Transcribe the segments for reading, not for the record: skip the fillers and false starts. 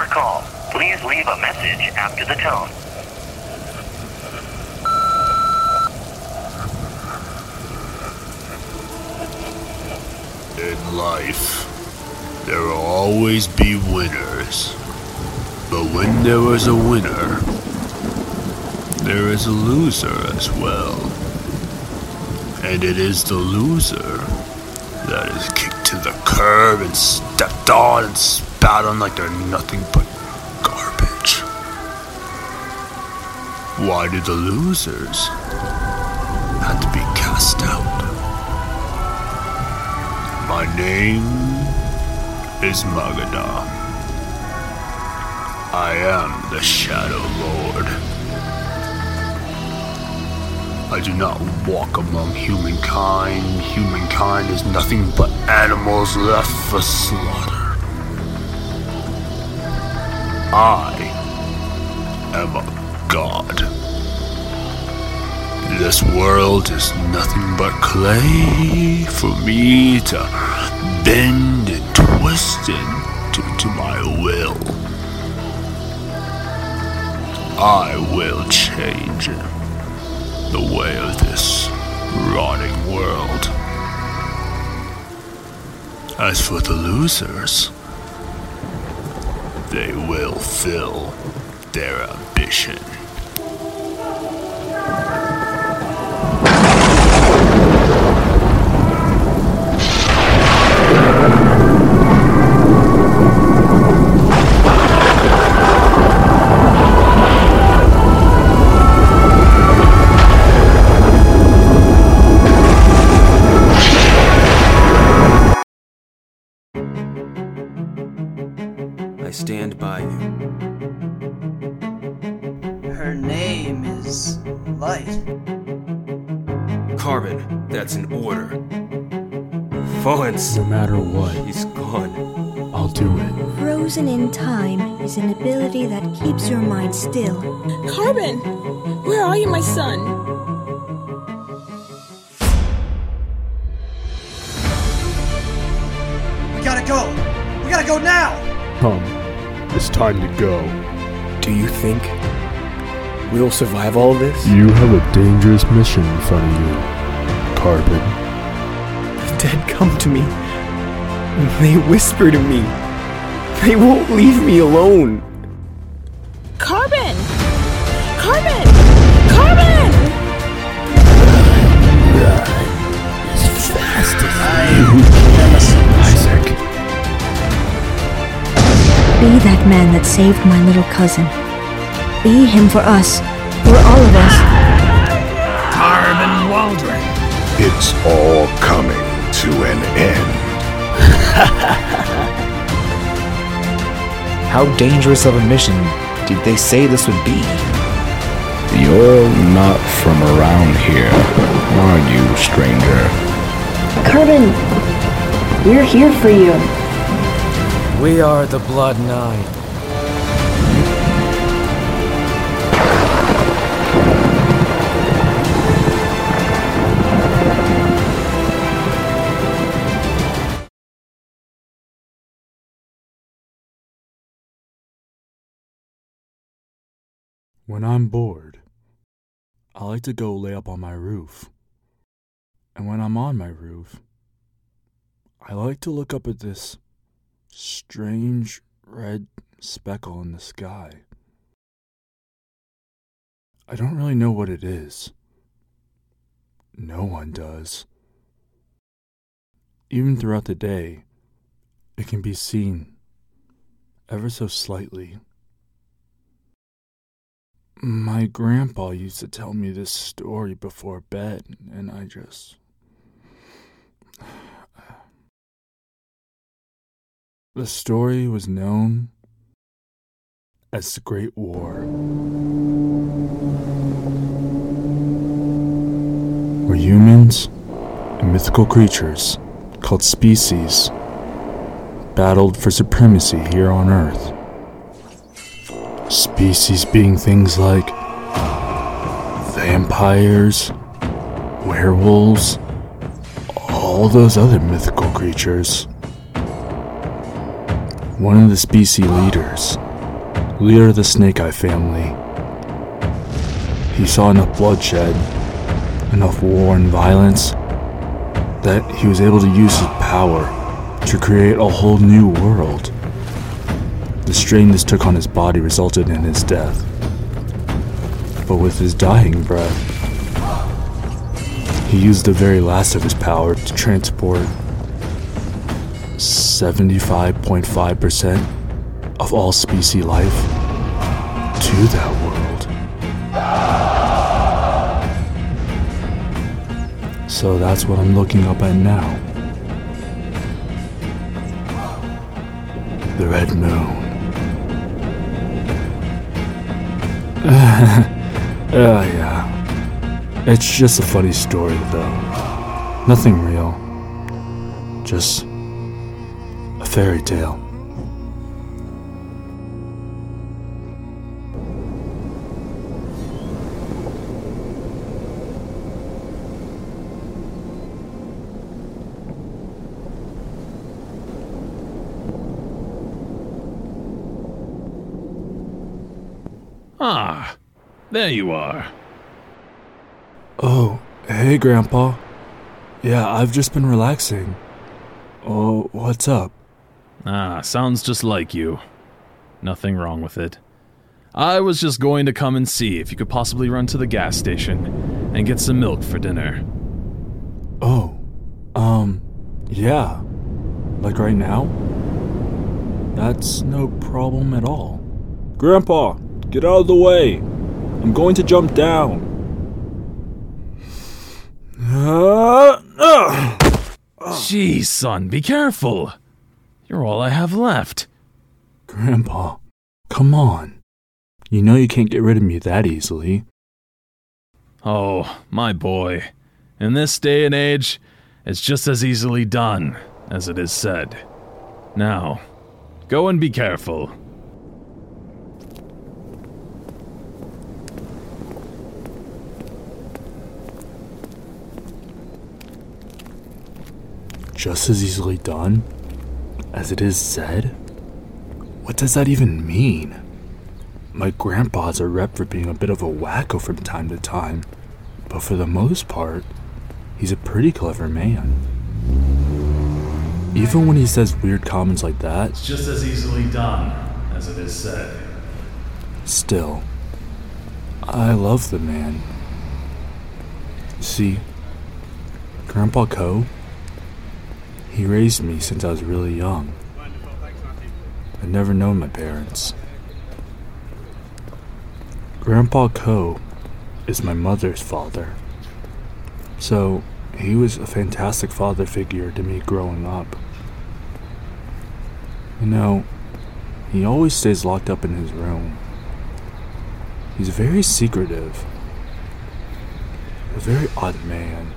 call. Please leave a message after the tone. In life, there will always be winners. But when there is a winner, there is a loser as well. And it is the loser that is kicked to the curb and stepped on and spat on like they're nothing but garbage. Why do the losers have to be cast out? My name is Magada. I am the Shadow Lord. I do not walk among humankind. Humankind is nothing but animals left for slaughter. I am a god. This world is nothing but clay for me to bend and twist into my will. I will change the way of this rotting world. As for the losers, they will fill their ambition. I stand by you. Her name is Light. Carbon, that's an order. Valence, No matter what, he's gone. I'll do it. Frozen in time is an ability that keeps your mind still. Carbon! Where are you, my son? We gotta go! We gotta go now! Come, it's time to go. Do you think we'll survive all this? You have a dangerous mission in front of you, Carbon. The dead come to me. They whisper to me. They won't leave me alone. Carbon! Carbon! Carbon! As fast as you can, Isaac. Be that man that saved my little cousin. Be him for us, for all of us. Carbon Waldron. It's all coming to an end. How dangerous of a mission did they say this would be? You're not from around here, are you, stranger? Carbon, we're here for you. We are the Blood Nine. When I'm bored, I like to go lay up on my roof. And when I'm on my roof, I like to look up at this strange red speckle in the sky. I don't really know what it is. No one does. Even throughout the day, it can be seen ever so slightly. My grandpa used to tell me this story before bed, and I just... The story was known as the Great War, where humans and mythical creatures called species battled for supremacy here on Earth. Species being things like vampires, werewolves, all those other mythical creatures. One of the species leaders leader of the Snake Eye family. He saw enough bloodshed, enough war and violence, that he was able to use his power to create a whole new world. The strain this took on his body resulted in his death. But with his dying breath, he used the very last of his power to transport 75.5% of all species life to that world. So that's what I'm looking up at now. The Red Moon. Yeah. It's just a funny story, though. Nothing real. Just a fairy tale. Ah, there you are. Oh, hey, Grandpa. Yeah, I've just been relaxing. Oh, what's up? Ah, sounds just like you. Nothing wrong with it. I was just going to come and see if you could possibly run to the gas station and get some milk for dinner. Oh, yeah. Like right now? That's no problem at all. Grandpa, get out of the way. I'm going to jump down. Jeez, son, be careful. You're all I have left. Grandpa, come on. You know you can't get rid of me that easily. Oh, my boy. In this day and age, it's just as easily done as it is said. Now, go and be careful. Just as easily done as it is said? What does that even mean? My grandpa's a rep for being a bit of a wacko from time to time, but for the most part, he's a pretty clever man. Even when he says weird comments like that, it's just as easily done as it is said. Still, I love the man. See, Grandpa Ko, he raised me since I was really young. I'd never known my parents. Grandpa Ko is my mother's father. So, he was a fantastic father figure to me growing up. You know, he always stays locked up in his room. He's very secretive. A very odd man.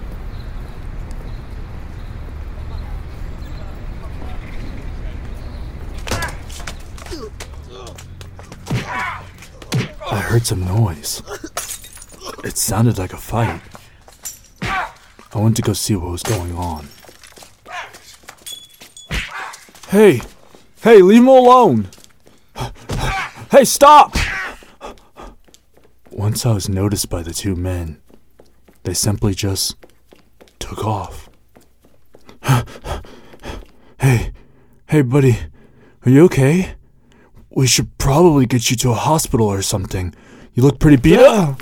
I heard some noise. It sounded like a fight. I went to go see what was going on. Hey, leave him alone! Hey, stop! Once I was noticed by the two men, they simply just took off. Hey, buddy, are you okay? We should probably get you to a hospital or something. You look pretty beat up.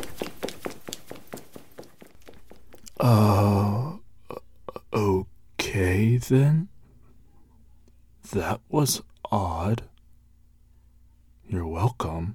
Okay then. That was odd. You're welcome.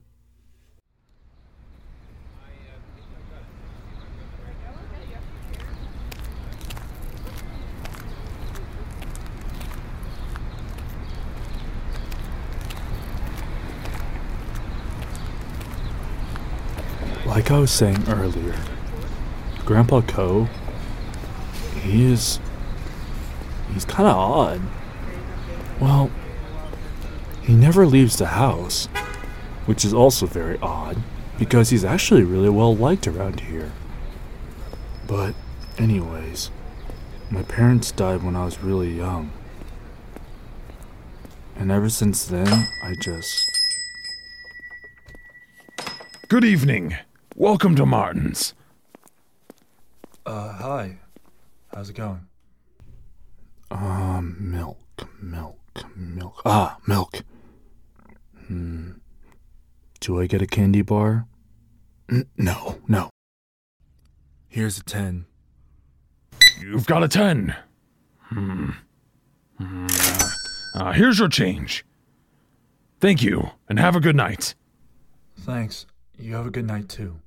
Like I was saying earlier, Grandpa Ko, he's kind of odd. Well, he never leaves the house, which is also very odd, because he's actually really well liked around here. But anyways, my parents died when I was really young. And ever since then, Good evening. Welcome to Martin's. Hi. How's it going? Milk. Milk. Do I get a candy bar? No. Here's a 10. You've got a 10. Here's your change. Thank you, and have a good night. Thanks. You have a good night, too.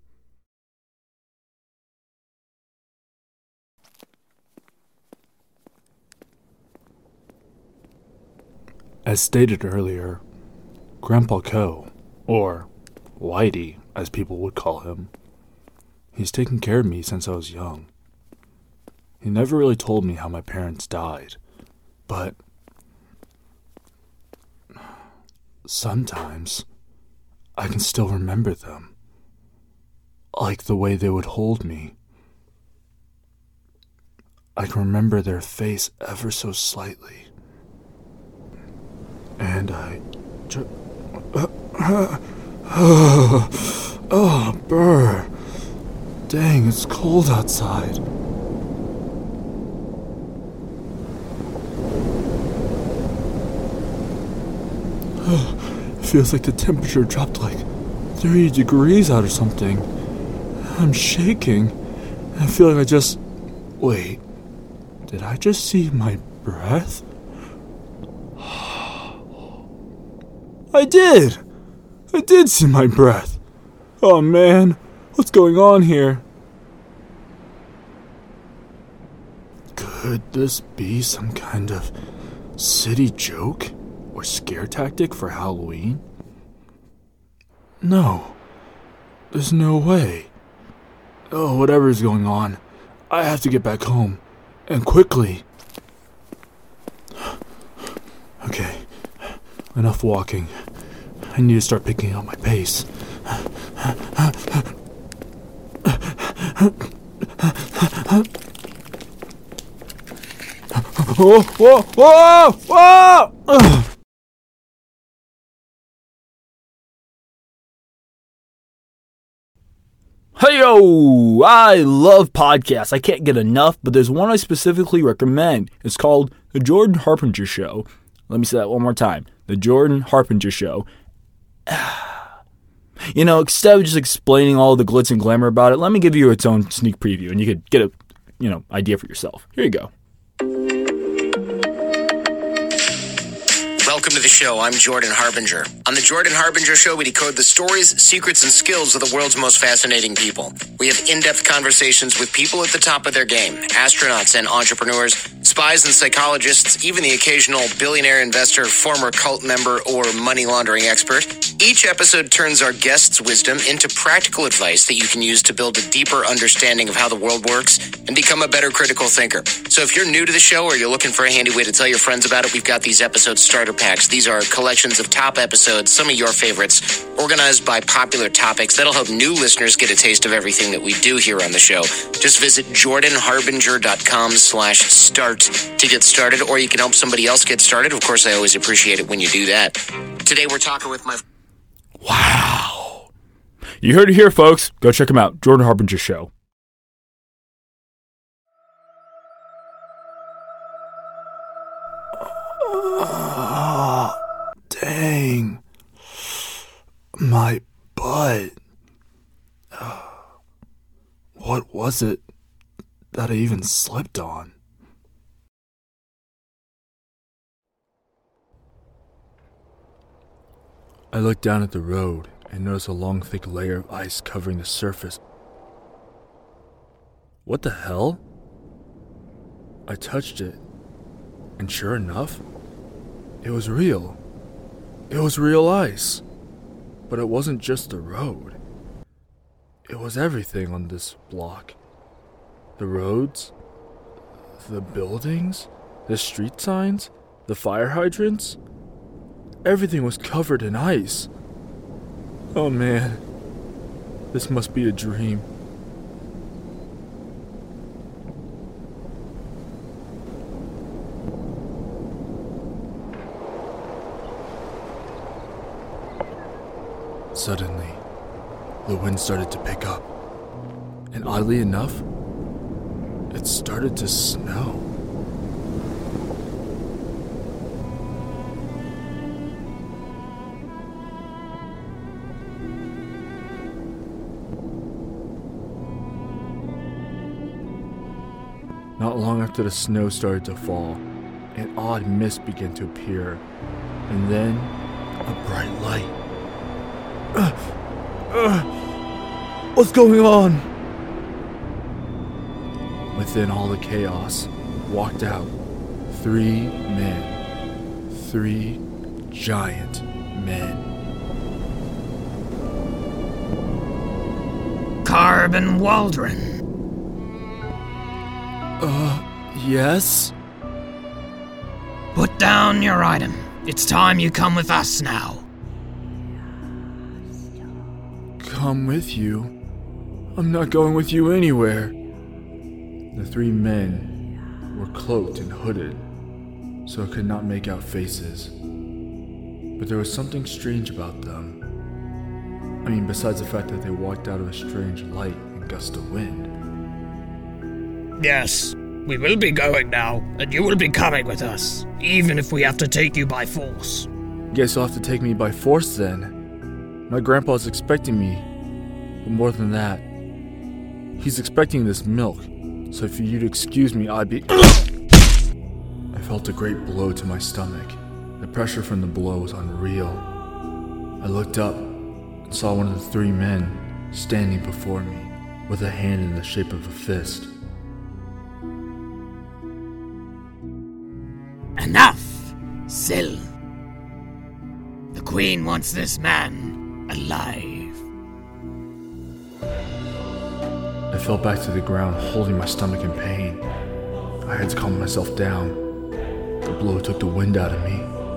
As stated earlier, Grandpa Co., or Whitey, as people would call him, he's taken care of me since I was young. He never really told me how my parents died, but sometimes I can still remember them, like the way they would hold me. I can remember their face ever so slightly. And oh, brr. Dang, it's cold outside. It feels like the temperature dropped like 30 degrees out or something. I'm shaking. I feel like Wait, did I just see my breath? I did see my breath. Oh man, what's going on here? Could this be some kind of city joke or scare tactic for Halloween? No, there's no way. Oh, whatever's going on, I have to get back home, and quickly. Okay, enough walking. I need to start picking up my pace. Whoa! Hey-yo! I love podcasts. I can't get enough, but there's one I specifically recommend. It's called The Jordan Harbinger Show. Let me say that one more time. The Jordan Harbinger Show. You know, instead of just explaining all the glitz and glamour about it, let me give you its own sneak preview, and you could get a, idea for yourself. Here you go. Welcome to the show. I'm Jordan Harbinger. On the Jordan Harbinger Show, we decode the stories, secrets, and skills of the world's most fascinating people. We have in-depth conversations with people at the top of their game, astronauts and entrepreneurs, spies and psychologists, even the occasional billionaire investor, former cult member, or money laundering expert. Each episode turns our guests' wisdom into practical advice that you can use to build a deeper understanding of how the world works and become a better critical thinker. So if you're new to the show or you're looking for a handy way to tell your friends about it, we've got these episode starter packs. These are collections of top episodes, some of your favorites, organized by popular topics. That'll help new listeners get a taste of everything that we do here on the show. Just visit jordanharbinger.com/start to get started, or you can help somebody else get started. Of course, I always appreciate it when you do that. Today, we're talking with my... Wow. You heard it here, folks. Go check him out. Jordan Harbinger Show. Dang. My butt. What was it that I even slept on? I looked down at the road and noticed a long, thick layer of ice covering the surface. What the hell? I touched it, and sure enough, it was real. It was real ice. But it wasn't just the road. It was everything on this block. The roads, the buildings, the street signs, the fire hydrants. Everything was covered in ice. Oh man, this must be a dream. Suddenly, the wind started to pick up. And oddly enough, it started to snow. Not long after the snow started to fall, an odd mist began to appear, and then a bright light. What's going on? Within all the chaos, walked out 3 men. 3 giant men. Carbon Waldron. Yes? Put down your item. It's time you come with us now. Come with you? I'm not going with you anywhere. The 3 men were cloaked and hooded, so I could not make out faces. But there was something strange about them. I mean, besides the fact that they walked out of a strange light and gust of wind. Yes, we will be going now, and you will be coming with us, even if we have to take you by force. Guess you'll have to take me by force then. My grandpa's expecting me. But more than that, he's expecting this milk. So if you'd excuse me, I'd be... I felt a great blow to my stomach. The pressure from the blow was unreal. I looked up and saw one of the 3 men standing before me with a hand in the shape of a fist. Enough, Syl. The Queen wants this man alive. I fell back to the ground, holding my stomach in pain. I had to calm myself down. The blow took the wind out of me.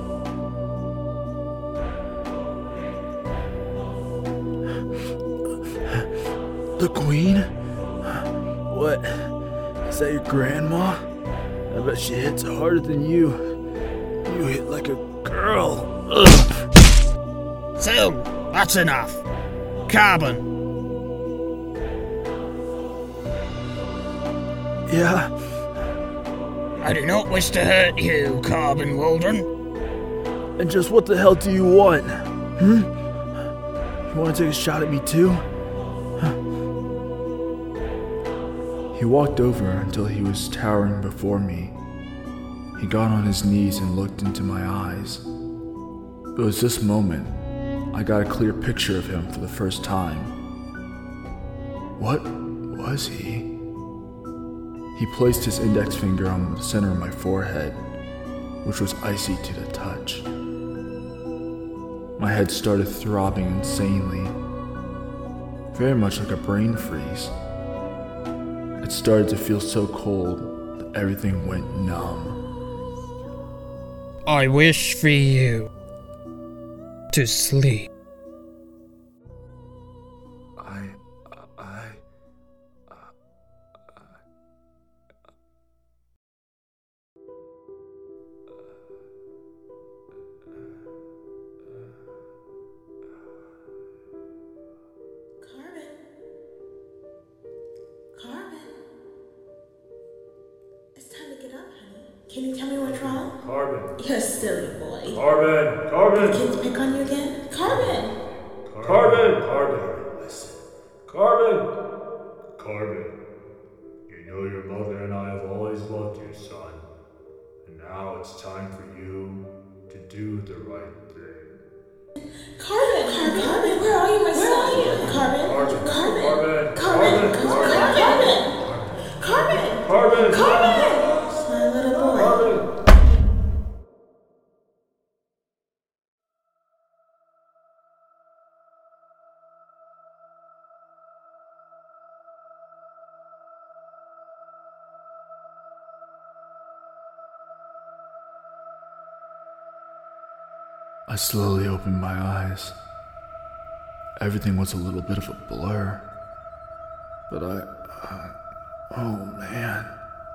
The Queen? What? Is that your grandma? I bet she hits harder than you. You hit like a girl. Ugh. Syl, that's enough. Carbon. Yeah? I do not wish to hurt you, Carbon Waldron. And just what the hell do you want? You want to take a shot at me too? He walked over until he was towering before me. He got on his knees and looked into my eyes. It was this moment I got a clear picture of him for the first time. What was he? He placed his index finger on the center of my forehead, which was icy to the touch. My head started throbbing insanely, very much like a brain freeze. It started to feel so cold that everything went numb. I wish for you to sleep. Can you tell me what's wrong? Carbon. You're a silly boy. Carbon. Carbon. The kids pick on you again? Carbon. Carbon. Carbon. Listen. Carbon. Carbon. You know your mother and I have always loved you, son. And now it's time for you to do the right thing. Carbon. Carbon. Carbon. Where are you, my son? Carbon. Carbon. Carbon. Carbon. Carbon. Carbon. Carbon. Carbon. Carbon. My little boy. I slowly opened my eyes. Everything was a little bit of a blur. But oh man.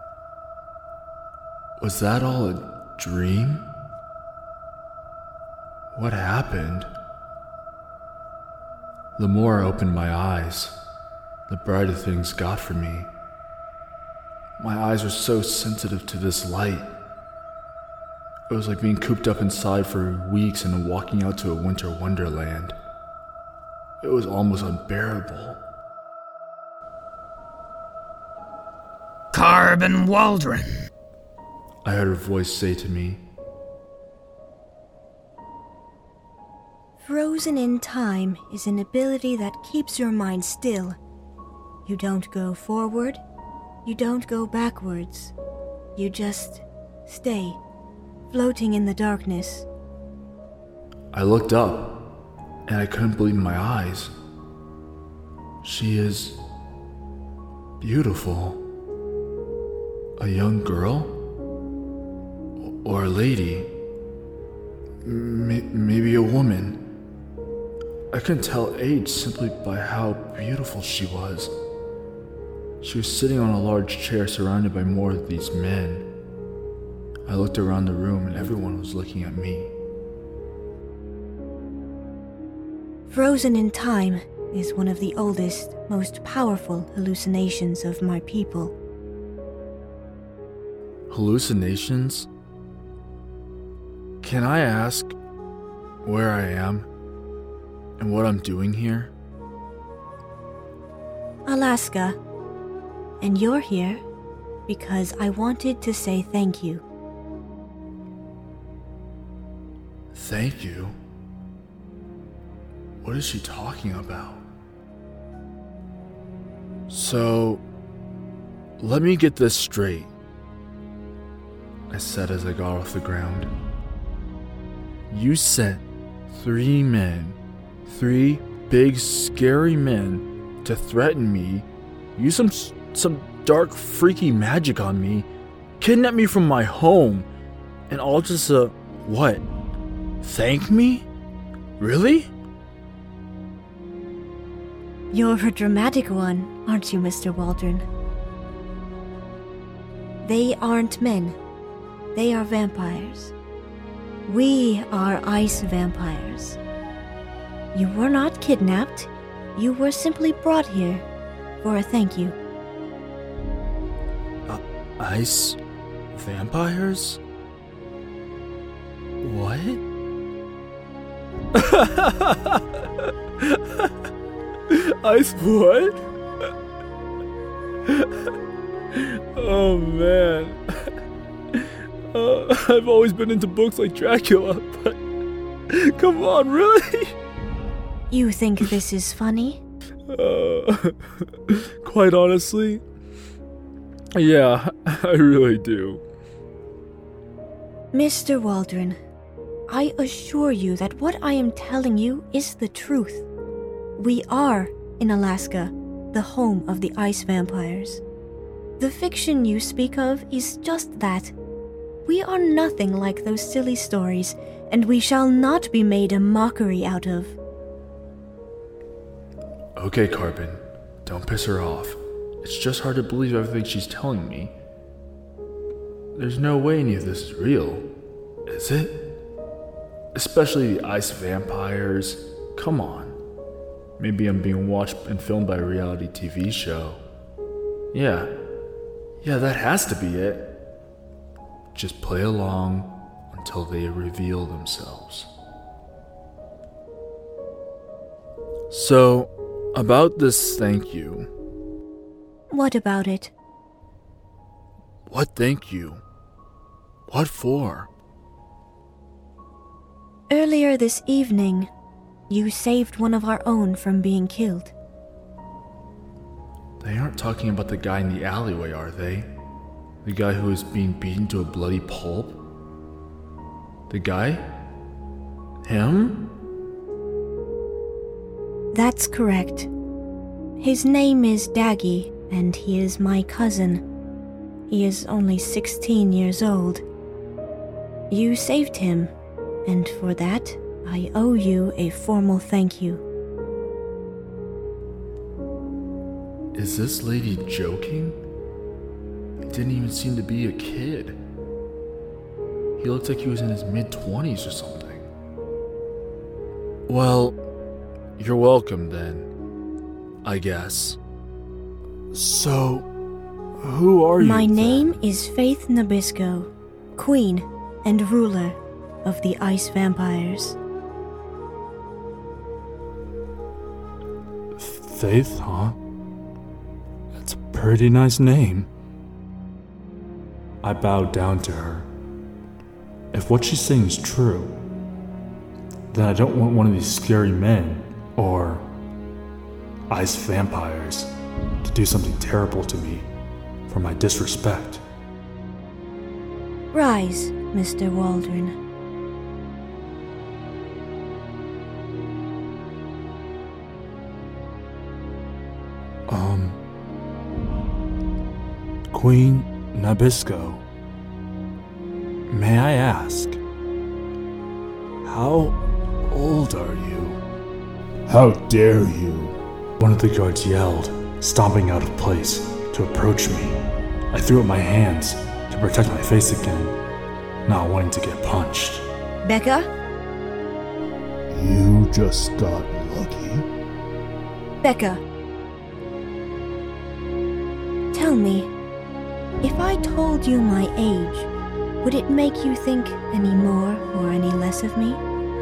Was that all a dream? What happened? The more I opened my eyes, the brighter things got for me. My eyes were so sensitive to this light. It was like being cooped up inside for weeks and walking out to a winter wonderland. It was almost unbearable. Carbon Waldron, I heard a voice say to me. Frozen in time is an ability that keeps your mind still. You don't go forward, you don't go backwards. You just stay, floating in the darkness. I looked up, and I couldn't believe my eyes. She is beautiful. A young girl? Or a lady? Maybe a woman. I couldn't tell age simply by how beautiful she was. She was sitting on a large chair surrounded by more of these men. I looked around the room and everyone was looking at me. Frozen in time is one of the oldest, most powerful hallucinations of my people. Hallucinations? Can I ask where I am and what I'm doing here? Alaska. And you're here because I wanted to say thank you. Thank you? What is she talking about? So, let me get this straight, I said as I got off the ground. You sent 3 men, 3 big scary men, to threaten me, use some dark freaky magic on me, kidnap me from my home, and all just what? Thank me? Really? You're a dramatic one, aren't you, Mr. Waldron? They aren't men. They are vampires. We are ice vampires. You were not kidnapped. You were simply brought here for a thank you. Ice vampires? What? Ice what? Oh man. I've always been into books like Dracula, but come on, really? You think this is funny? Quite honestly, yeah, I really do. Mr. Waldron, I assure you that what I am telling you is the truth. We are in Alaska, the home of the ice vampires. The fiction you speak of is just that. We are nothing like those silly stories, and we shall not be made a mockery out of. Okay, Carbon, don't piss her off. It's just hard to believe everything she's telling me. There's no way any of this is real, is it? Especially the ice vampires. Come on. Maybe I'm being watched and filmed by a reality TV show. Yeah, that has to be it. Just play along until they reveal themselves. So, about this thank you. What about it? What thank you? What for? Earlier this evening, you saved one of our own from being killed. They aren't talking about the guy in the alleyway, are they? The guy who is being beaten to a bloody pulp? The guy? Him? That's correct. His name is Daggy, and he is my cousin. He is only 16 years old. You saved him, and for that, I owe you a formal thank you. Is this lady joking? He didn't even seem to be a kid. He looked like he was in his mid-20s or something. Well, You're welcome then, I guess. So, who are you? My name is Faith Nabisco, Queen and ruler of the Ice Vampires. Faith, huh? That's a pretty nice name. I bowed down to her. If what she's saying is true, then I don't want one of these scary men, or ice vampires, to do something terrible to me for my disrespect. Rise, Mr. Waldron. Queen Nabisco, may I ask, how old are you? How dare you? One of the guards yelled, stomping out of place, to approach me. I threw up my hands to protect my face again, not wanting to get punched. Becca? You just got lucky. Becca. Tell me, if I told you my age, would it make you think any more or any less of me?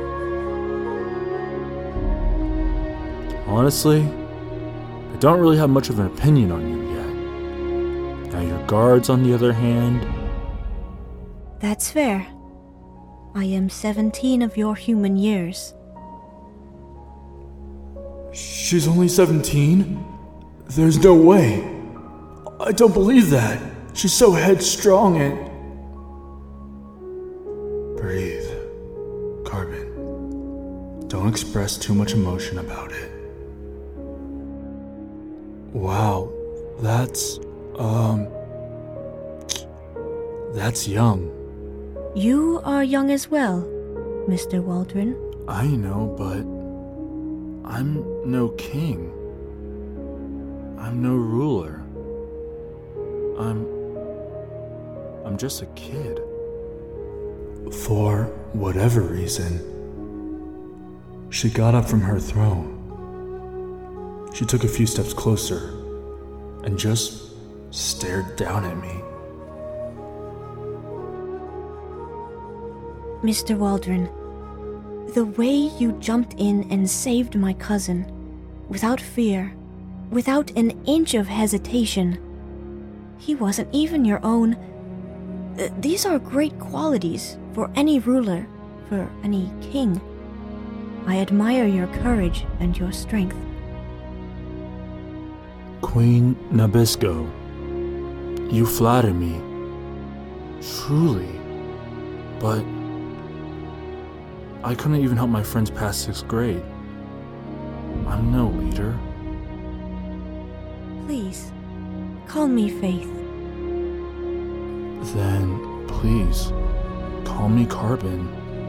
Honestly, I don't really have much of an opinion on you yet. Now your guards, on the other hand... That's fair. I am 17 of your human years. She's only 17? There's no way. I don't believe that. She's so headstrong and... Breathe. Carbon. Don't express too much emotion about it. Wow, that's young. You are young as well, Mr. Waldron. I know, but I'm no king. I'm no ruler. I'm just a kid. For whatever reason, she got up from her throne. She took a few steps closer and just stared down at me. Mr. Waldron, the way you jumped in and saved my cousin, without fear, without an inch of hesitation. He wasn't even your own. These are great qualities for any ruler, for any king. I admire your courage and your strength. Queen Nabisco, you flatter me. Truly. But I couldn't even help my friends past 6th grade. I'm no leader. Please, call me Faith. Then, please, call me Carbon.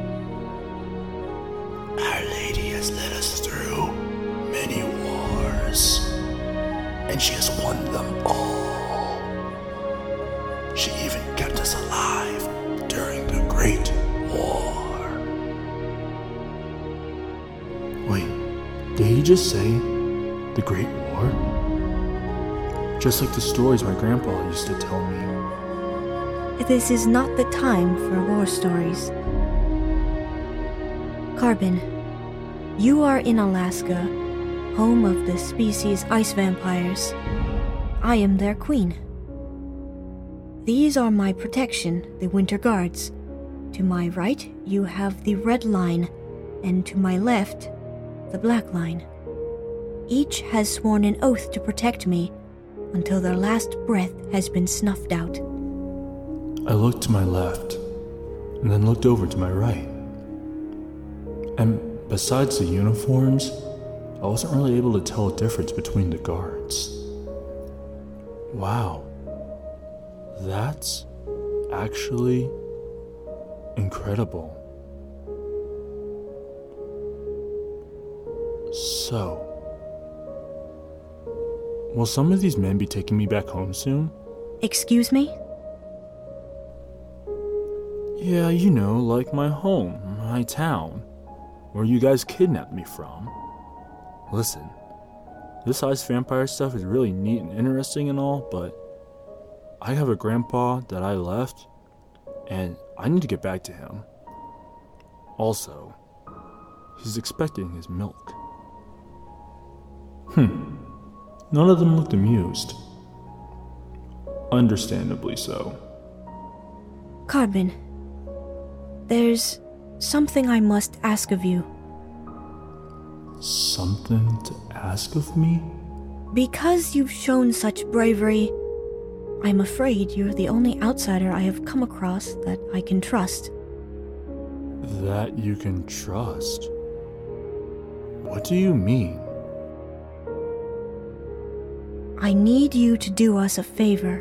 Our Lady has led us through many wars, and she has won them all. She even kept us alive during the Great War. Wait, did he just say the Great War? Just like the stories my grandpa used to tell me. This is not the time for war stories. Carbon, you are in Alaska, home of the species ice vampires. I am their queen. These are my protection, the Winter Guards. To my right, you have the Red Line, and to my left, the Black Line. Each has sworn an oath to protect me until their last breath has been snuffed out. I looked to my left, and then looked over to my right. And besides the uniforms, I wasn't really able to tell a difference between the guards. Wow. That's actually incredible. So, will some of these men be taking me back home soon? Excuse me? Yeah, you know, like my home, my town, where you guys kidnapped me from. Listen, this ice vampire stuff is really neat and interesting and all, but I have a grandpa that I left, and I need to get back to him. Also, he's expecting his milk. None of them looked amused. Understandably so. Carbon, there's something I must ask of you. Something to ask of me? Because you've shown such bravery, I'm afraid you're the only outsider I have come across that I can trust. That you can trust? What do you mean? I need you to do us a favor.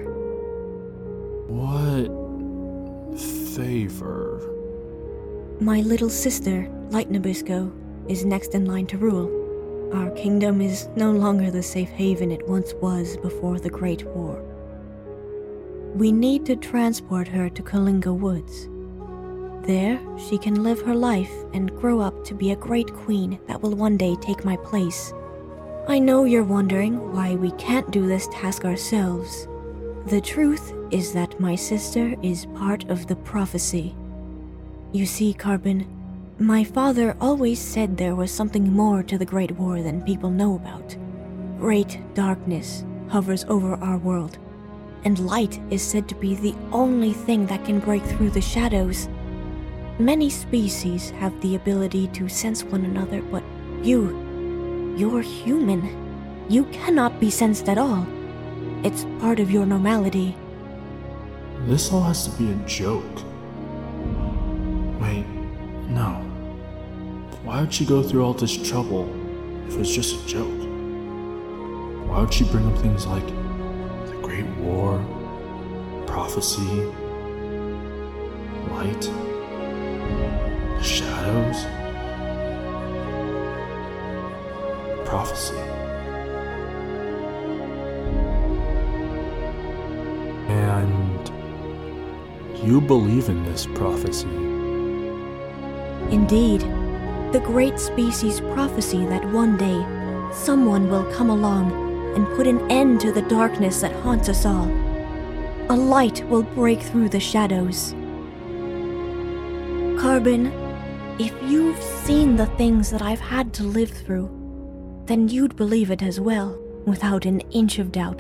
What favor? My little sister, Light Nabisco, is next in line to rule. Our kingdom is no longer the safe haven it once was before the Great War. We need to transport her to Kalinga Woods. There, she can live her life and grow up to be a great queen that will one day take my place. I know you're wondering why we can't do this task ourselves. The truth is that my sister is part of the prophecy. You see, Carbon, my father always said there was something more to the Great War than people know about. Great darkness hovers over our world, and light is said to be the only thing that can break through the shadows. Many species have the ability to sense one another, but you're human. You cannot be sensed at all. It's part of your normality. This all has to be a joke. Wait, no. Why would she go through all this trouble if it's just a joke? Why would she bring up things like the Great War, prophecy, light, the shadows? Prophecy. And you believe in this prophecy? Indeed, the great species prophecy that one day someone will come along and put an end to the darkness that haunts us all. A light will break through the shadows. Carbon, if you've seen the things that I've had to live through, then you'd believe it as well, without an inch of doubt.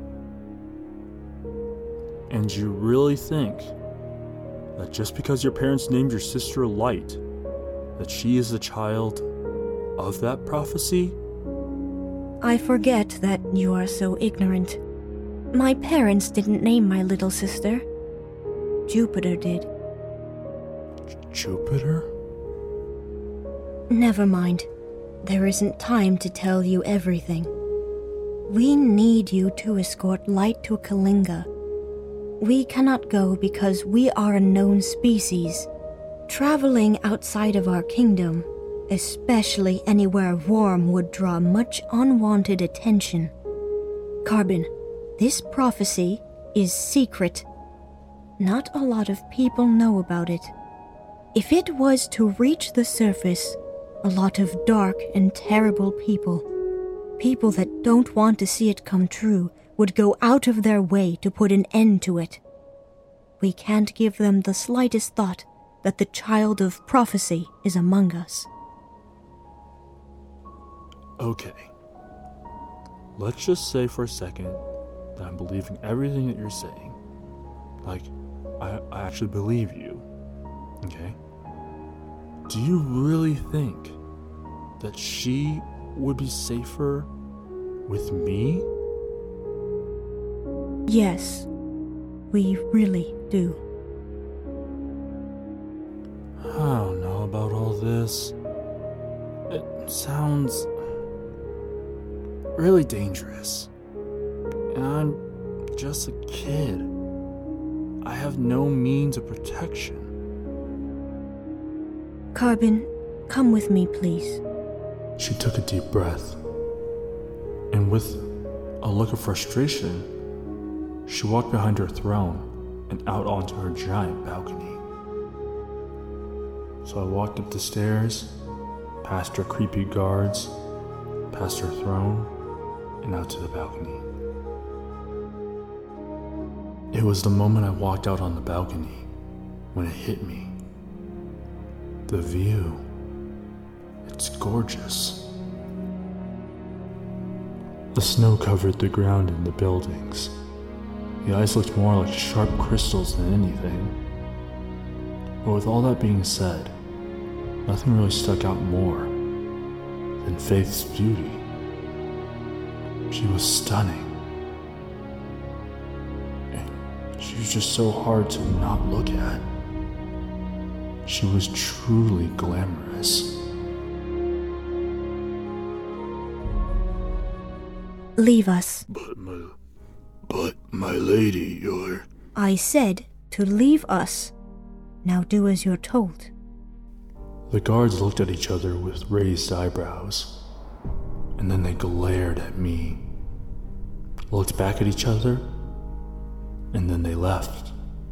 And you really think that just because your parents named your sister Light, that she is the child of that prophecy? I forget that you are so ignorant. My parents didn't name my little sister. Jupiter did. Jupiter? Never mind. There isn't time to tell you everything. We need you to escort Light to Kalinga. We cannot go because we are a known species. Traveling outside of our kingdom, especially anywhere warm, would draw much unwanted attention. Carbon, this prophecy is secret. Not a lot of people know about it. If it was to reach the surface, a lot of dark and terrible people that don't want to see it come true, would go out of their way to put an end to it. We can't give them the slightest thought that the child of prophecy is among us. Okay. Let's just say for a second that I'm believing everything that you're saying. Like, I actually believe you. Okay? Do you really think that she would be safer with me? Yes, we really do. I don't know about all this. It sounds really dangerous. And I'm just a kid. I have no means of protection. Carbon, come with me, please. She took a deep breath, and with a look of frustration, she walked behind her throne and out onto her giant balcony. So I walked up the stairs, past her creepy guards, past her throne, and out to the balcony. It was the moment I walked out on the balcony when it hit me. The view. It's gorgeous. The snow covered the ground and the buildings. The ice looked more like sharp crystals than anything. But with all that being said, nothing really stuck out more than Faith's beauty. She was stunning. And she was just so hard to not look at. She was truly glamorous. Leave us. But my lady, you're... I said to leave us. Now do as you're told. The guards looked at each other with raised eyebrows, and then they glared at me, looked back at each other, and then they left.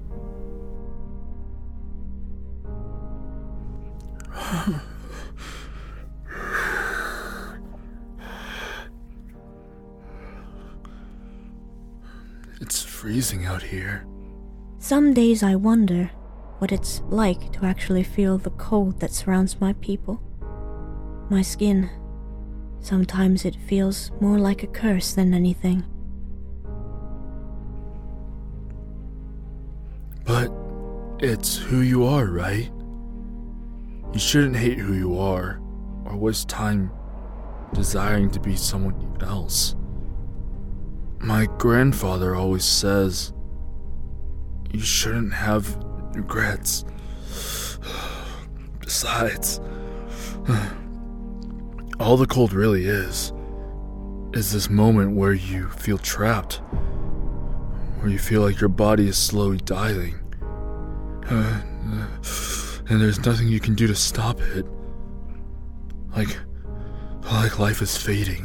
It's freezing out here. Some days I wonder what it's like to actually feel the cold that surrounds my people. My skin. Sometimes it feels more like a curse than anything. But it's who you are, right? You shouldn't hate who you are, or waste time desiring to be someone else. My grandfather always says, you shouldn't have regrets. Besides, all the cold really is this moment where you feel trapped, where you feel like your body is slowly dying, and there's nothing you can do to stop it. Like life is fading.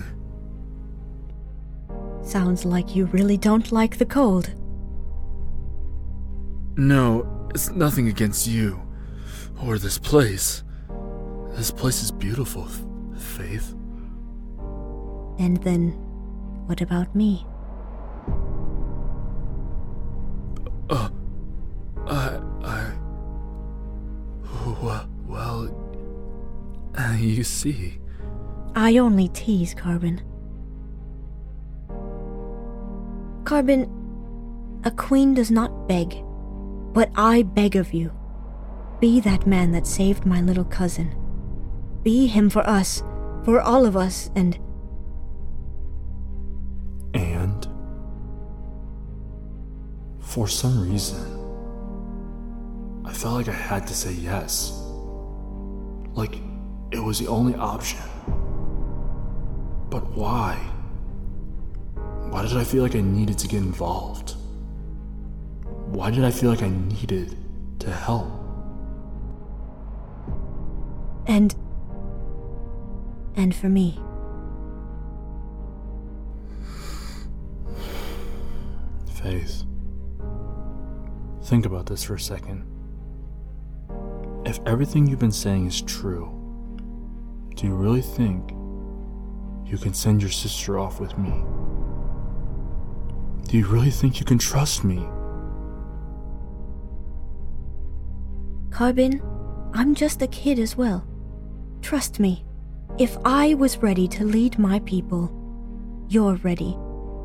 Sounds like you really don't like the cold. No, it's nothing against you. Or this place. This place is beautiful, Faith. And then, what about me? You see. I only tease, Carbon. Carbon, a queen does not beg, but I beg of you. Be that man that saved my little cousin. Be him for us, for all of us, and... For some reason, I felt like I had to say yes. Like it was the only option. But why? Why did I feel like I needed to get involved? Why did I feel like I needed to help? And for me. Faith, think about this for a second. If everything you've been saying is true, do you really think you can send your sister off with me? Do you really think you can trust me? Carbon, I'm just a kid as well. Trust me, if I was ready to lead my people, you're ready.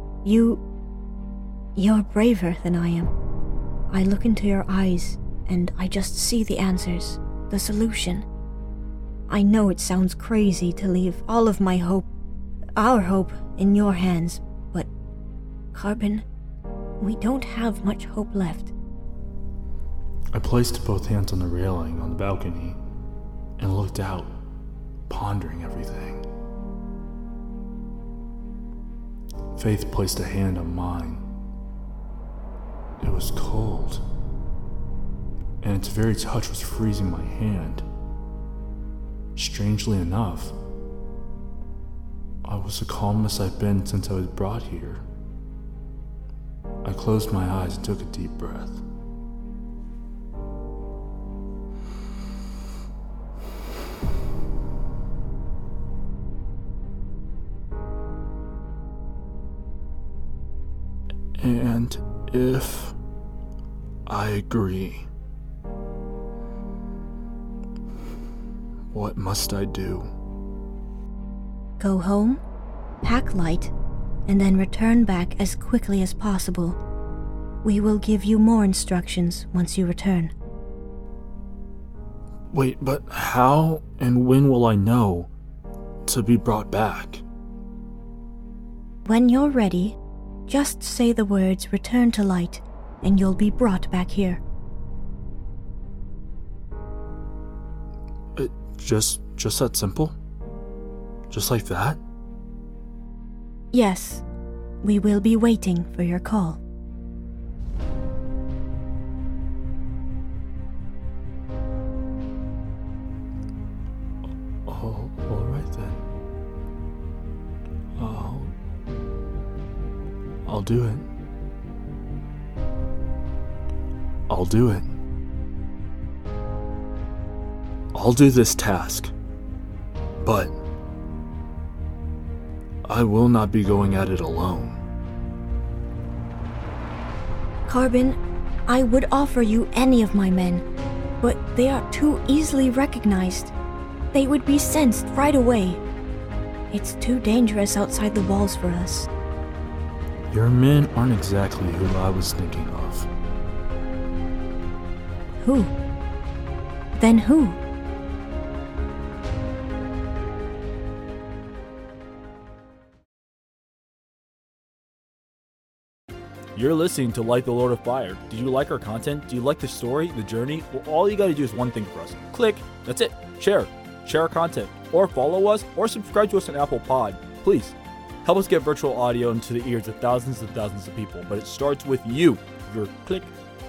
You're braver than I am. I look into your eyes and I just see the answers, the solution. I know it sounds crazy to leave all of my hope, our hope, in your hands, but Carbon, we don't have much hope left. I placed both hands on the railing on the balcony and looked out, pondering everything. Faith placed a hand on mine. It was cold, and its very touch was freezing my hand. Strangely enough, I was the calmest I've been since I was brought here. I closed my eyes and took a deep breath. And if I agree, what must I do? Go home, pack light, and then return back as quickly as possible. We will give you more instructions once you return. Wait, but how and when will I know to be brought back? When you're ready, just say the words "return to light" and you'll be brought back here. Just that simple? Just like that? Yes, we will be waiting for your call. All right then. I'll do it. I'll do it. I'll do this task. But I will not be going at it alone. Carbon, I would offer you any of my men, but they are too easily recognized. They would be sensed right away. It's too dangerous outside the walls for us. Your men aren't exactly who I was thinking of. Who? Then who? You're listening to Like the Lord of Fire. Do you like our content? Do you like the story, the journey? Well, all you gotta do is one thing for us. Click. That's it. Share our content. Or follow us, or subscribe to us on Apple Pod. Please, help us get virtual audio into the ears of thousands and thousands of people. But it starts with you. Your click.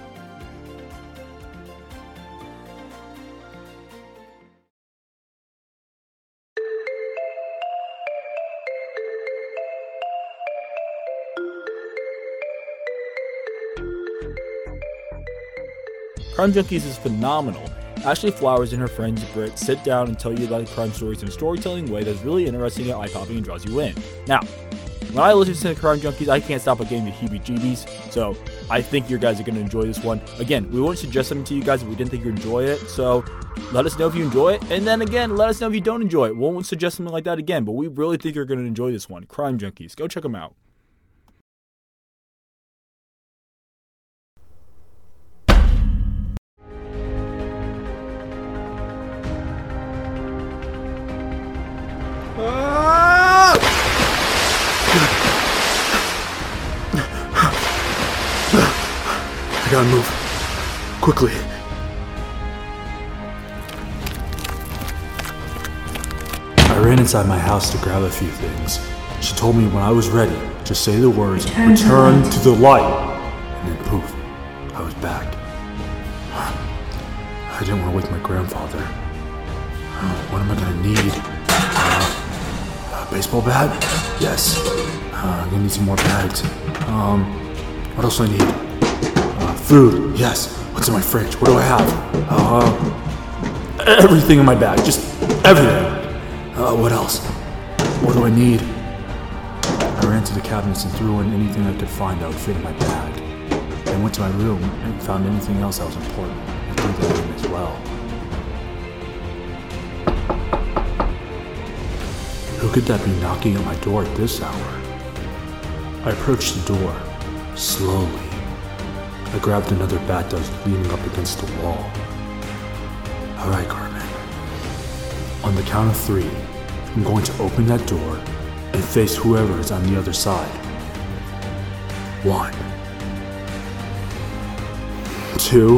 Crime Junkies is phenomenal. Ashley Flowers and her friends Britt sit down and tell you about crime stories in a storytelling way that's really interesting and eye-popping and draws you in. Now, when I listen to Crime Junkies, I can't stop but getting the heebie-jeebies, so I think you guys are going to enjoy this one. Again, we wouldn't suggest something to you guys if we didn't think you enjoy it, so let us know if you enjoy it, and then again, let us know if you don't enjoy it. We won't suggest something like that again, but we really think you're going to enjoy this one. Crime Junkies, go check them out. I gotta move. Quickly. I ran inside my house to grab a few things. She told me when I was ready, just say the words, return to the light. And then poof, I was back. I didn't want to wake my grandfather. What am I gonna need? A baseball bat? Yes. I'm gonna need some more bags. What else do I need? Food, yes. What's in my fridge? What do I have? Everything in my bag, just everything. What else? What do I need? I ran to the cabinets and threw in anything I could find that would fit in my bag. Then went to my room and found anything else that was important and threw that in as well. Who could that be knocking at my door at this hour? I approached the door, slowly. I grabbed another bat that was leaning up against the wall. Alright, Carmen. On the count of 3, I'm going to open that door and face whoever is on the other side. 1, 2,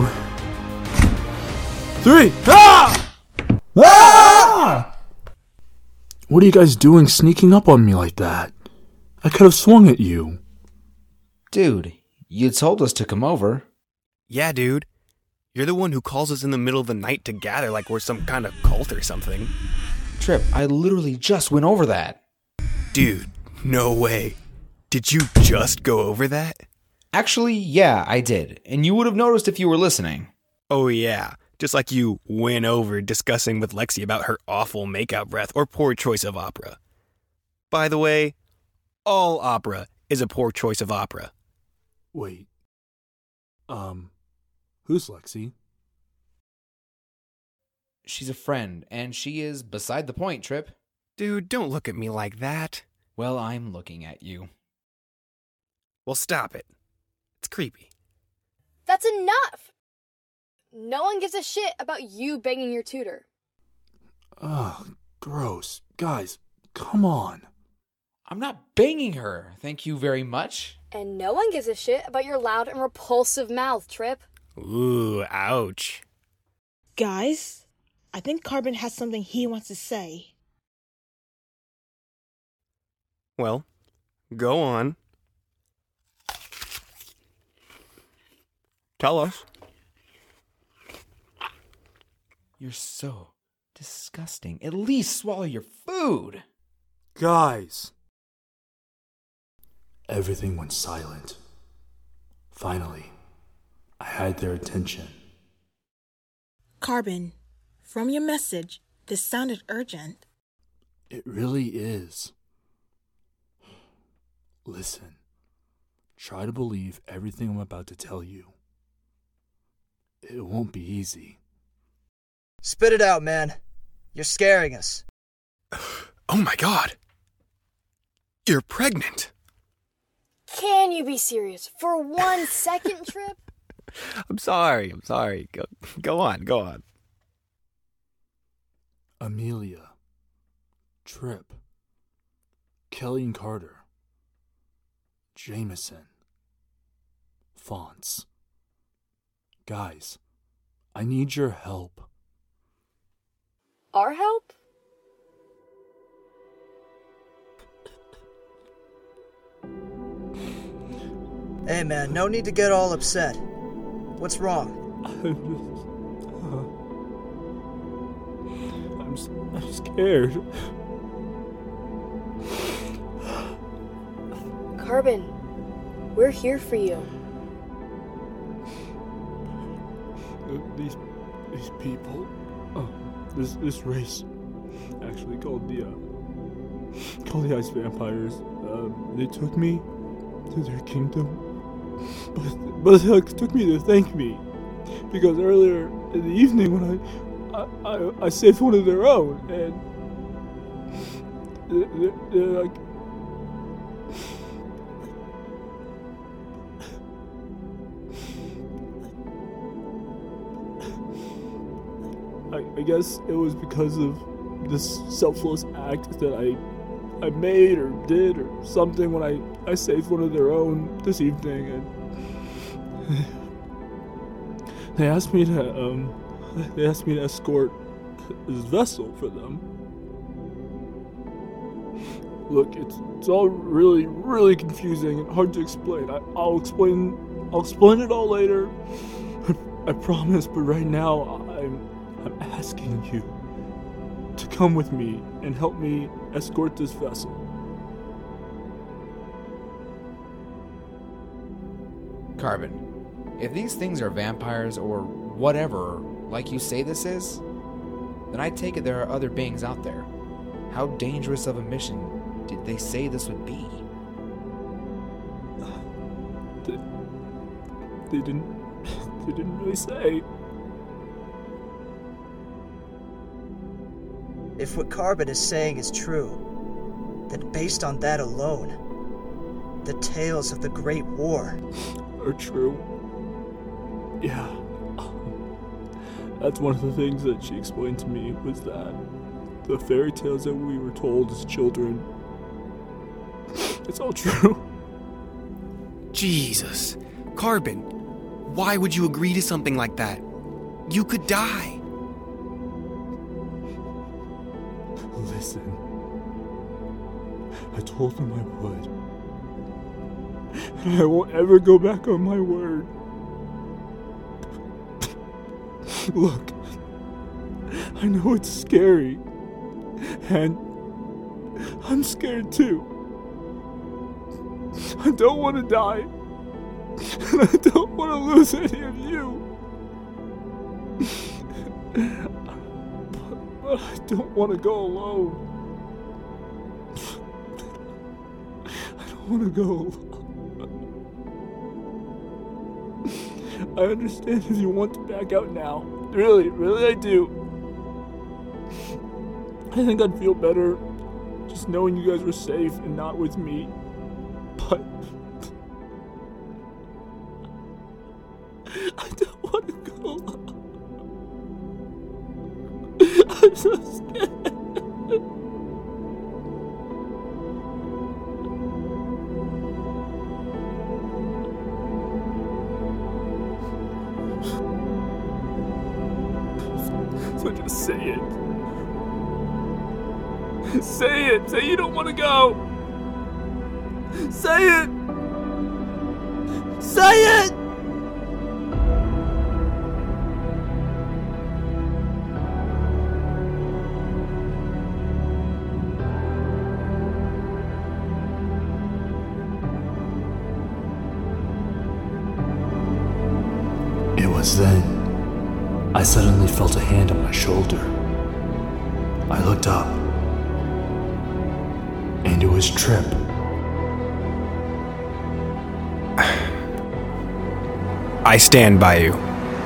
3. Ah! Ah! What are you guys doing sneaking up on me like that? I could have swung at you. Dude, you told us to come over. Yeah, dude. You're the one who calls us in the middle of the night to gather like we're some kind of cult or something. Trip, I literally just went over that. Dude, no way. Did you just go over that? Actually, yeah, I did. And you would have noticed if you were listening. Oh yeah, just like you went over discussing with Lexi about her awful makeout breath or poor choice of opera. By the way, all opera is a poor choice of opera. Wait. Who's Lexi? She's a friend, and she is beside the point, Trip. Dude, don't look at me like that. Well, I'm looking at you. Well, stop it. It's creepy. That's enough! No one gives a shit about you banging your tutor. Ugh, gross. Guys, come on. I'm not banging her, thank you very much. And no one gives a shit about your loud and repulsive mouth, Trip. Ooh, ouch. Guys, I think Carbon has something he wants to say. Well, go on. Tell us. You're so disgusting. At least swallow your food. Guys. Everything went silent. Finally, I had their attention. Carbon, from your message, this sounded urgent. It really is. Listen. Try to believe everything I'm about to tell you. It won't be easy. Spit it out, man. You're scaring us. Oh my god. You're pregnant. Can you be serious for 1 second, Trip? I'm sorry. Go on. Amelia, Trip, Kelly and Carter, Jameson, Fonts. Guys, I need your help. Our help? Hey man, no need to get all upset. What's wrong? I'm scared. Carbon, we're here for you. These people, this race, actually called the ice vampires. They took me to their kingdom, but they took me to thank me because earlier in the evening when I saved one of their own, and they're like. I guess it was because of this selfless act that I made or did or something when I saved one of their own this evening, and they asked me to escort this vessel for them. Look, it's all really, really confusing and hard to explain. I'll explain it all later. I promise, but right now I'm asking you to come with me and help me escort this vessel. Carbon, if these things are vampires or whatever, like you say this is, then I take it there are other beings out there. How dangerous of a mission did they say this would be? They didn't really say. If what Carbon is saying is true, then based on that alone, the tales of the Great War are true. Yeah. That's one of the things that she explained to me, was that the fairy tales that we were told as children, it's all true. Jesus. Carbon, why would you agree to something like that? You could die. Listen, I told them I would. And I won't ever go back on my word. Look, I know it's scary, and I'm scared too. I don't want to die, and I don't want to lose any of you. But I don't want to go alone. I don't want to go alone. I understand if you want to back out now. Really, I do. I think I'd feel better just knowing you guys were safe and not with me. But I don't want to go. I'm so scared. So just say it. Say it! Say you don't want to go! Say it! Say it! It was then I suddenly felt a hand on my shoulder. I looked up, and it was Trip. I stand by you.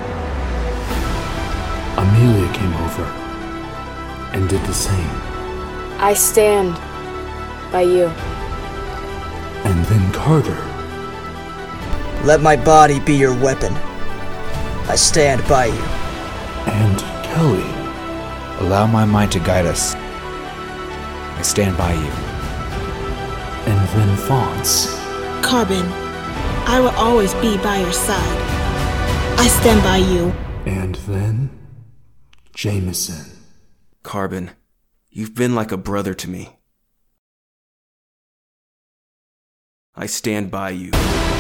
Amelia came over and did the same. I stand by you. And then Carter. Let my body be your weapon. I stand by you. And Kelly. Allow my mind to guide us. I stand by you. And then Fonz. Carbon, I will always be by your side. I stand by you. And then Jameson. Carbon, you've been like a brother to me. I stand by you.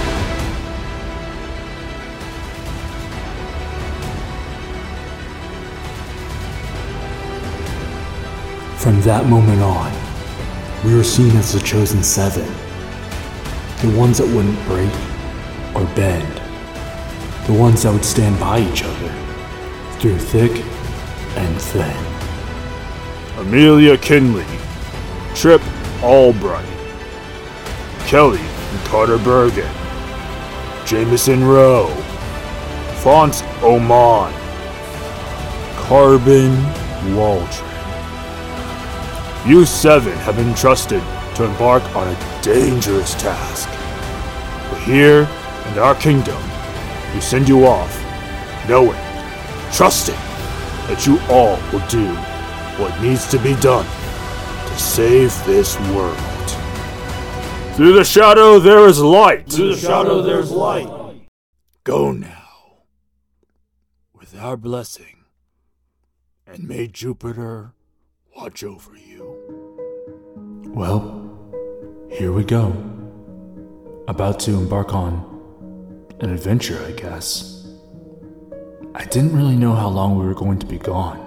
From that moment on, we were seen as the Chosen Seven. The ones that wouldn't break or bend. The ones that would stand by each other through thick and thin. Amelia Kinley, Trip Albright, Kelly and Carter Bergen, Jameson Rowe, Fonz Oman, Carbon Waldron. You seven have been trusted to embark on a dangerous task. But here, in our kingdom, we send you off, knowing, trusting, that you all will do what needs to be done to save this world. Through the shadow there is light. Through the shadow there is light. Go now, with our blessing, and may Jupiter watch over you. Well, here we go. About to embark on an adventure, I guess. I didn't really know how long we were going to be gone.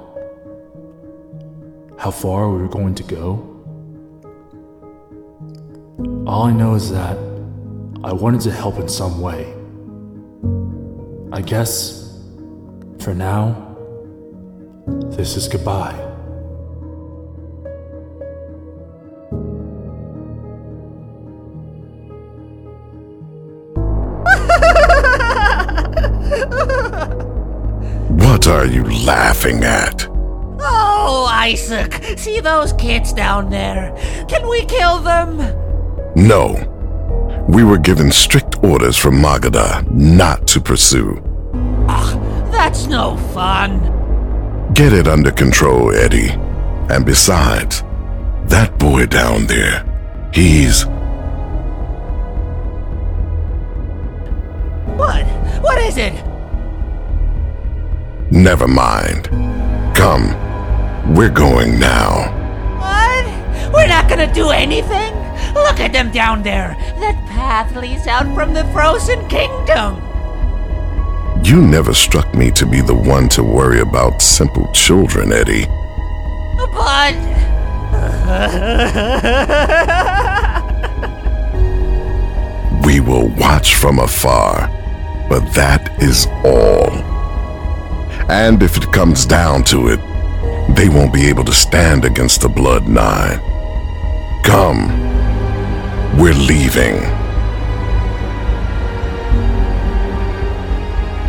How far we were going to go. All I know is that I wanted to help in some way. I guess, for now, this is goodbye. What are you laughing at? Oh, Isaac, see those kids down there? Can we kill them? No. We were given strict orders from Magada not to pursue. That's no fun. Get it under control, Eddie. And besides, that boy down there, he's... What? What is it? Never mind. Come, we're going now. What? We're not gonna do anything? Look at them down there. That path leads out from the Frozen Kingdom. You never struck me to be the one to worry about simple children, Eddie. But... We will watch from afar, but that is all. And if it comes down to it, they won't be able to stand against the Blood Nine. Come, we're leaving.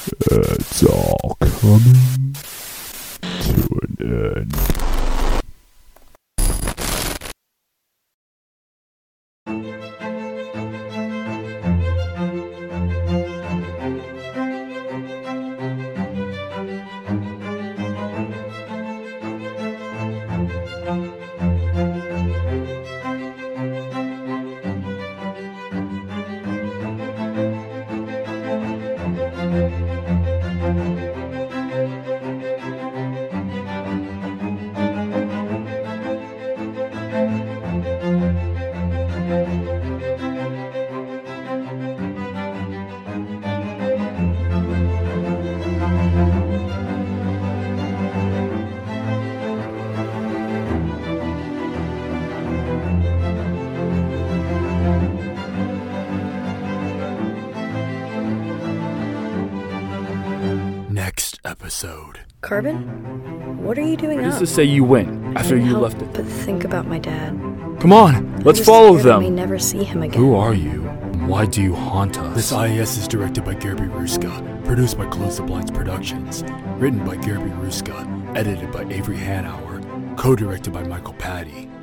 It's all coming to an end. Next episode. Carbon? What are you doing Where up? does this say you went after you Can't left help it? but think about my dad. Come on, let's I'm just follow scared I them. may never see him again. Who are you? Why do you haunt us? This IES is directed by Garby Ruska, produced by Close the Blinds Productions, written by Garby Ruska, edited by Avery Hanauer, co-directed by Michael Patty.